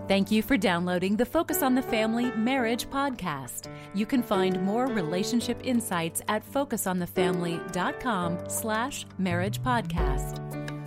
Thank you for downloading the Focus on the Family Marriage podcast. You can find more relationship insights at focusonthefamily.com/marriage podcast.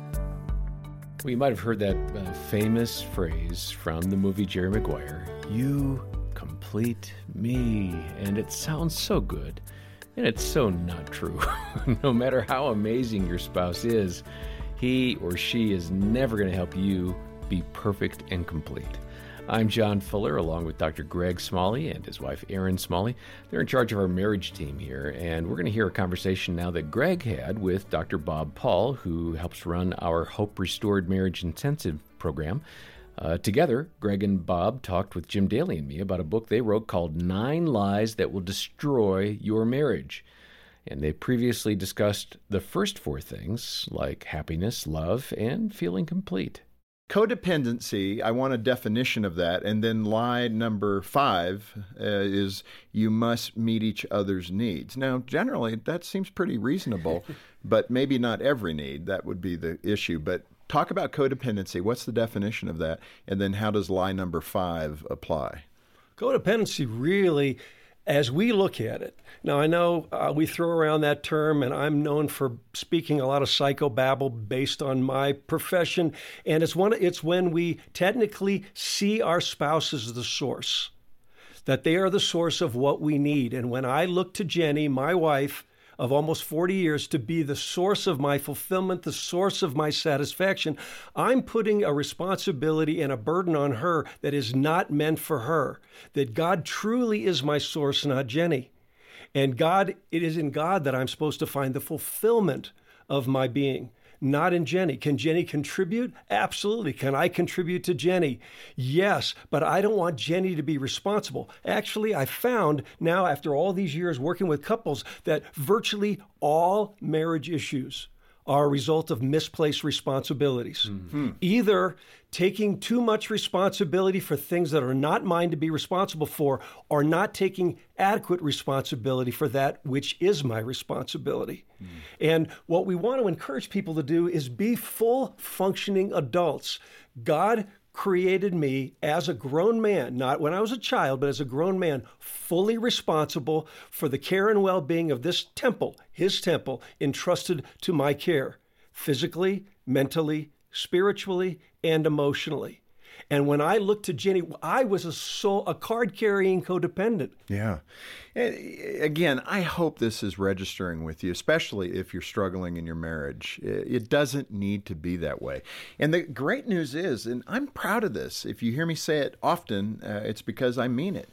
Well, you might have heard that famous phrase from the movie Jerry Maguire, "You complete me," and it sounds so good, and it's so not true. No matter how amazing your spouse is, he or she is never going to help you be perfect and complete. I'm John Fuller, along with Dr. Greg Smalley and his wife, Erin Smalley. They're in charge of our marriage team here, and we're going to hear a conversation now that Greg had with Dr. Bob Paul, who helps run our Hope Restored Marriage Intensive program. Together, Greg and Bob talked with Jim Daly and me about a book they wrote called 9 Lies That Will Destroy Your Marriage. And they previously discussed the first 4 things, like happiness, love, and feeling complete. Codependency, I want a definition of that. And then lie number 5 is you must meet each other's needs. Now, generally, that seems pretty reasonable, but maybe not every need. That would be the issue. But talk about codependency. What's the definition of that? And then how does lie number 5 apply? Codependency really, as we look at it, now I know we throw around that term, and I'm known for speaking a lot of psychobabble based on my profession, and it's when we technically see our spouse as the source, that they are the source of what we need. And when I look to Jenny, my wife of almost 40 years, to be the source of my fulfillment, the source of my satisfaction, I'm putting a responsibility and a burden on her that is not meant for her, that God truly is my source, not Jenny. And God, it is in God that I'm supposed to find the fulfillment of my being, not in Jenny. Can Jenny contribute? Absolutely. Can I contribute to Jenny? Yes, but I don't want Jenny to be responsible. Actually, I found now, after all these years working with couples, that virtually all marriage issues are a result of misplaced responsibilities. Mm-hmm. Either taking too much responsibility for things that are not mine to be responsible for, or not taking adequate responsibility for that which is my responsibility. Mm. And what we want to encourage people to do is be full functioning adults. God created me as a grown man, not when I was a child, but as a grown man, fully responsible for the care and well-being of this temple, his temple, entrusted to my care, physically, mentally, spiritually, and emotionally. And when I looked to Jenny, I was a card-carrying codependent. Yeah. Again, I hope this is registering with you, especially if you're struggling in your marriage. It doesn't need to be that way. And the great news is, and I'm proud of this, if you hear me say it often, it's because I mean it.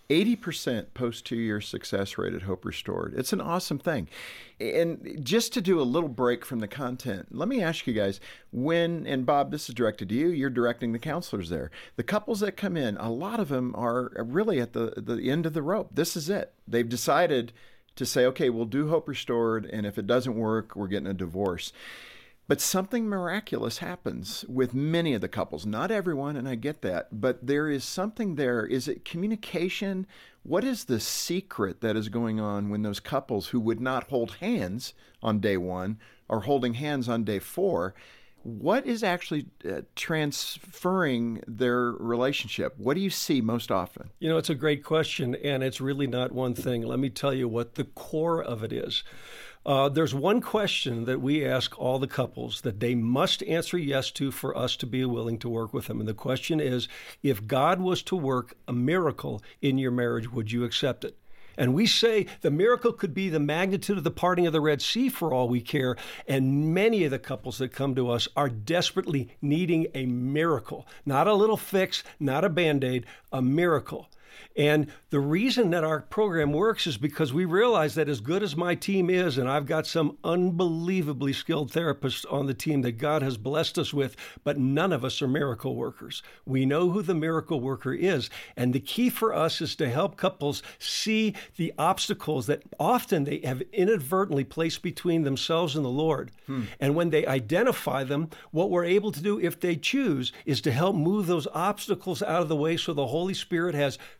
80% post 2-year success rate at Hope Restored. It's an awesome thing. And just to do a little break from the content, let me ask you guys, and Bob, this is directed to you, you're directing the counselors there. The couples that come in, a lot of them are really at the end of the rope. This is it. They've decided to say, okay, we'll do Hope Restored, and if it doesn't work, we're getting a divorce. But something miraculous happens with many of the couples. Not everyone, and I get that, but there is something there. Is it communication? What is the secret that is going on when those couples who would not hold hands on day 1 are holding hands on day 4? What is actually transferring their relationship? What do you see most often? You know, it's a great question, and it's really not one thing. Let me tell you what the core of it is. There's one question that we ask all the couples that they must answer yes to for us to be willing to work with them. And the question is, if God was to work a miracle in your marriage, would you accept it? And we say the miracle could be the magnitude of the parting of the Red Sea for all we care. And many of the couples that come to us are desperately needing a miracle, not a little fix, not a Band-Aid, a miracle. And the reason that our program works is because we realize that as good as my team is, and I've got some unbelievably skilled therapists on the team that God has blessed us with, but none of us are miracle workers. We know who the miracle worker is. And the key for us is to help couples see the obstacles that often they have inadvertently placed between themselves and the Lord. And when they identify them, what we're able to do, if they choose, is to help move those obstacles out of the way so the Holy Spirit has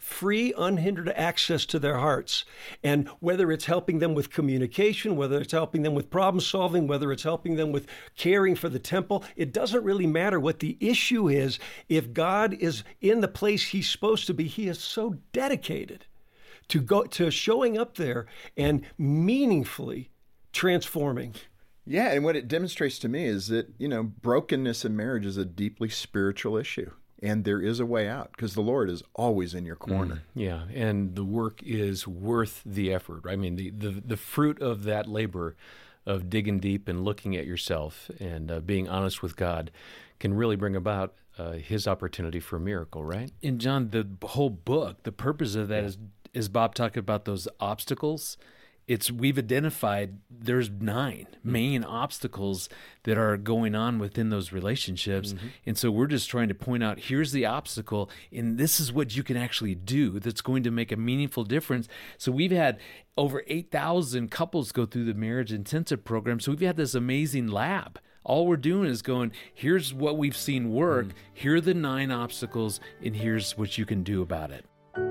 free, unhindered access to their hearts. And whether it's helping them with communication, whether it's helping them with problem solving, whether it's helping them with caring for the temple, it doesn't really matter what the issue is. If God is in the place he's supposed to be, he is so dedicated to showing up there and meaningfully transforming. Yeah, and what it demonstrates to me is that, brokenness in marriage is a deeply spiritual issue. And there is a way out because the Lord is always in your corner. Yeah, and the work is worth the effort. I mean, the fruit of that labor of digging deep and looking at yourself and being honest with God can really bring about his opportunity for a miracle, right? And John, the whole book, the purpose of that is Bob talking about those obstacles. We've identified there's 9 main obstacles that are going on within those relationships. And so we're just trying to point out, here's the obstacle, and this is what you can actually do that's going to make a meaningful difference. So we've had over 8,000 couples go through the marriage intensive program. So we've had this amazing lab. All we're doing is going, here's what we've seen work, here are the 9 obstacles, and here's what you can do about it.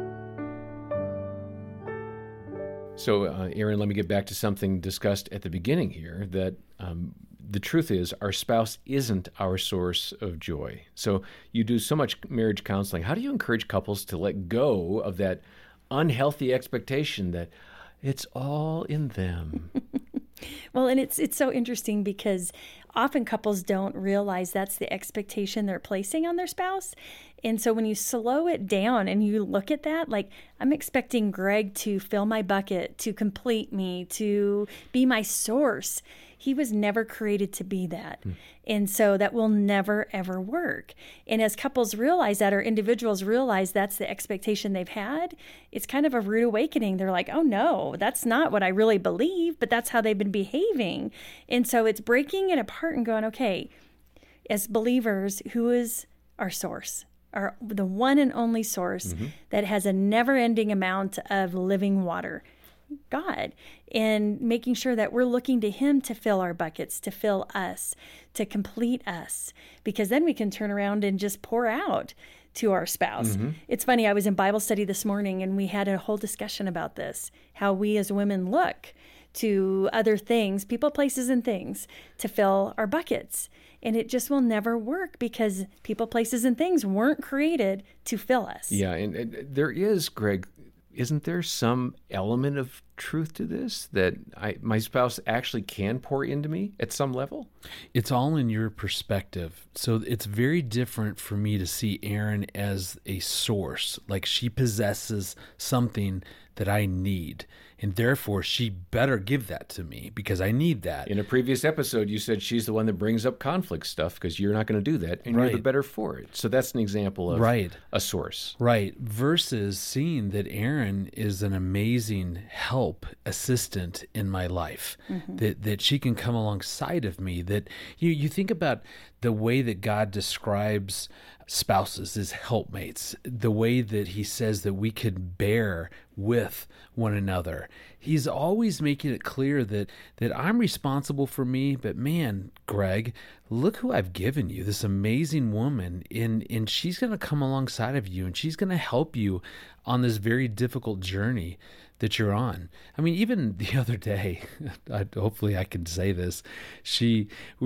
So, Aaron, let me get back to something discussed at the beginning here, that the truth is our spouse isn't our source of joy. So you do so much marriage counseling. How do you encourage couples to let go of that unhealthy expectation that it's all in them? Well, and it's so interesting because often couples don't realize that's the expectation they're placing on their spouse. And so when you slow it down and you look at that, like, I'm expecting Greg to fill my bucket, to complete me, to be my source. He was never created to be that. And so that will never, ever work. And as couples realize that, or individuals realize that's the expectation they've had, it's kind of a rude awakening. They're like, oh no, that's not what I really believe, but that's how they've been behaving. And so it's breaking it apart and going, okay, as believers, who is our source? The one and only source that has a never-ending amount of living water, God, and making sure that we're looking to him to fill our buckets, to fill us, to complete us, because then we can turn around and just pour out to our spouse. It's funny, I was in Bible study this morning and we had a whole discussion about this, how we as women look to other things, people, places, and things to fill our buckets. And it just will never work because people, places, and things weren't created to fill us. Yeah, and there is, Greg, isn't there some element of truth to this, that my spouse actually can pour into me at some level? It's all in your perspective. So it's very different for me to see Erin as a source, like she possesses something that I need. And therefore, she better give that to me because I need that. In a previous episode, you said she's the one that brings up conflict stuff because you're not going to do that, and you're the better for it. So that's an example of a source. Right. Versus seeing that Erin is an amazing help, assistant in my life, that she can come alongside of me. That you think about the way that God describes spouses as helpmates, the way that he says that we could bear with one another. He's always making it clear that I'm responsible for me, but man, Greg, look who I've given you, this amazing woman, and she's going to come alongside of you, and she's going to help you on this very difficult journey that you're on. I mean, even the other day, hopefully I can say this, we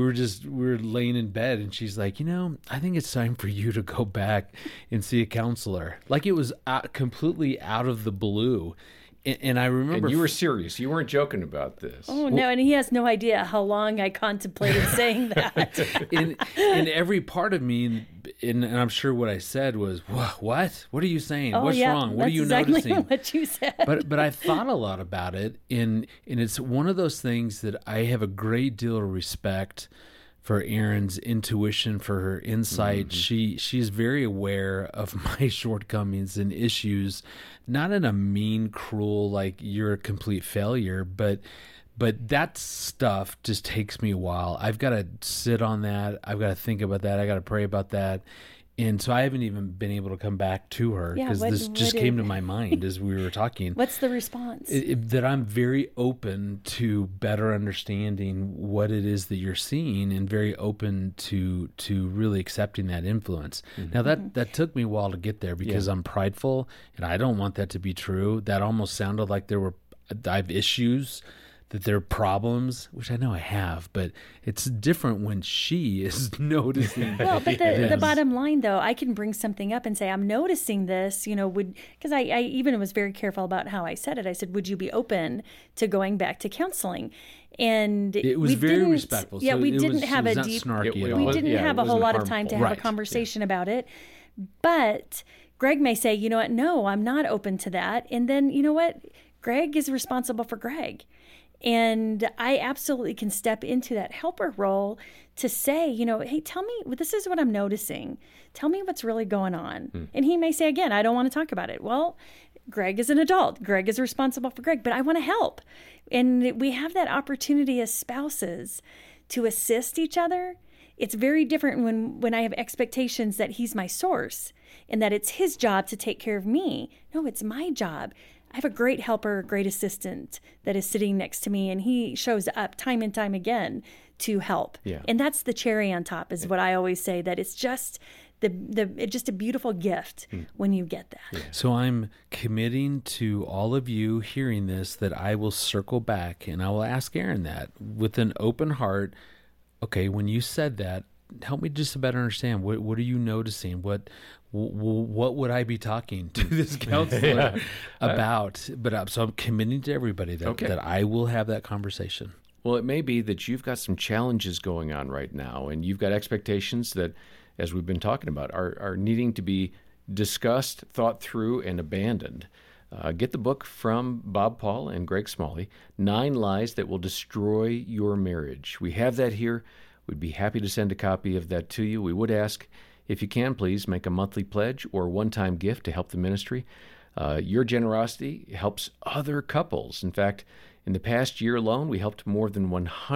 were laying in bed and she's like, I think it's time for you to go back and see a counselor. Like it was completely out of the blue. And I remember... And you were serious. You weren't joking about this. Oh, no, and he has no idea how long I contemplated saying that. in every part of me, and I'm sure what I said was, what? What are you saying? What's wrong? What are you noticing? That's exactly what you said. But I thought a lot about it, and it's one of those things that I have a great deal of respect for Erin's intuition, for her insight. She's very aware of my shortcomings and issues, not in a mean, cruel, like you're a complete failure, but that stuff just takes me a while. I've got to sit on that. I've got to think about that. I got to pray about that. And so I haven't even been able to come back to her because this just came to my mind as we were talking. What's the response? That I'm very open to better understanding what it is that you're seeing, and very open to really accepting that influence. Now that took me a while to get there because I'm prideful and I don't want that to be true. That almost sounded like I have issues, that there are problems, which I know I have, but it's different when she is noticing. Well, but the bottom line, though, I can bring something up and say, I'm noticing this, because I even was very careful about how I said it. I said, would you be open to going back to counseling? And it was very respectful. Yeah, so we didn't have a not deep, snarky at all. we didn't have a whole lot of time to have a conversation about it. But Greg may say, you know what, no, I'm not open to that. And then, you know what, Greg is responsible for Greg. And I absolutely can step into that helper role to say, hey, tell me, this is what I'm noticing. Tell me what's really going on. And he may say, again, I don't want to talk about it. Well, Greg is an adult. Greg is responsible for Greg, but I want to help. And we have that opportunity as spouses to assist each other. It's very different when I have expectations that he's my source and that it's his job to take care of me. No, it's my job. I have a great helper, a great assistant that is sitting next to me, and he shows up time and time again to help. Yeah. And that's the cherry on top, is what I always say, that it's just it's just a beautiful gift when you get that. Yeah. So I'm committing to all of you hearing this that I will circle back and I will ask Erin that with an open heart. Okay, when you said that, help me just to better understand. What are you noticing? What would I be talking to this counselor about? But so I'm committing to everybody that I will have that conversation. Well, it may be that you've got some challenges going on right now, and you've got expectations that, as we've been talking about, are needing to be discussed, thought through, and abandoned. Get the book from Bob Paul and Greg Smalley, 9 Lies That Will Destroy Your Marriage. We have that here. We'd be happy to send a copy of that to you. We would ask, if you can, please make a monthly pledge or one-time gift to help the ministry. Your generosity helps other couples. In fact, in the past year alone, we helped more than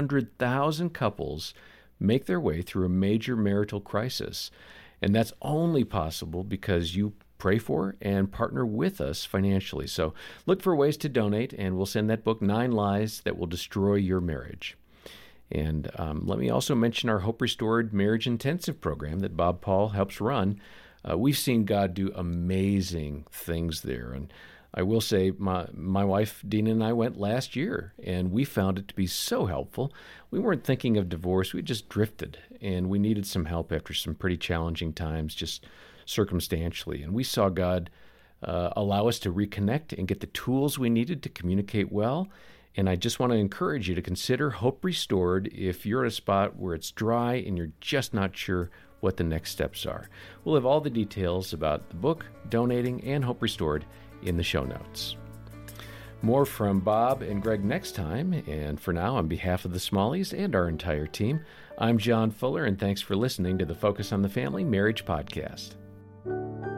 100,000 couples make their way through a major marital crisis. And that's only possible because you pray for and partner with us financially. So look for ways to donate, and we'll send that book, 9 Lies That Will Destroy Your Marriage. And let me also mention our Hope Restored Marriage Intensive program that Bob Paul helps run. We've seen God do amazing things there. And I will say my wife, Dina, and I went last year, and we found it to be so helpful. We weren't thinking of divorce. We just drifted, and we needed some help after some pretty challenging times, just circumstantially. And we saw God allow us to reconnect and get the tools we needed to communicate well. And I just want to encourage you to consider Hope Restored if you're at a spot where it's dry and you're just not sure what the next steps are. We'll have all the details about the book, donating, and Hope Restored in the show notes. More from Bob and Greg next time. And for now, on behalf of the Smalleys and our entire team, I'm John Fuller, and thanks for listening to the Focus on the Family Marriage Podcast.